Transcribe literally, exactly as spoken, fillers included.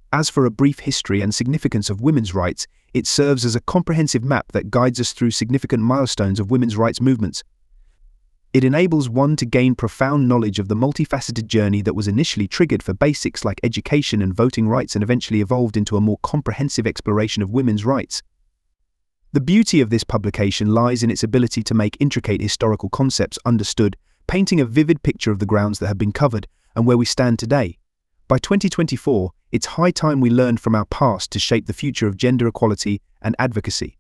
As for a brief history and significance of women's rights, it serves as a comprehensive map that guides us through significant milestones of women's rights movements. It enables one to gain profound knowledge of the multifaceted journey that was initially triggered for basics like education and voting rights and eventually evolved into a more comprehensive exploration of women's rights. The beauty of this publication lies in its ability to make intricate historical concepts understood, painting a vivid picture of the grounds that have been covered and where we stand today. By twenty twenty-four, it's high time we learned from our past to shape the future of gender equality and advocacy.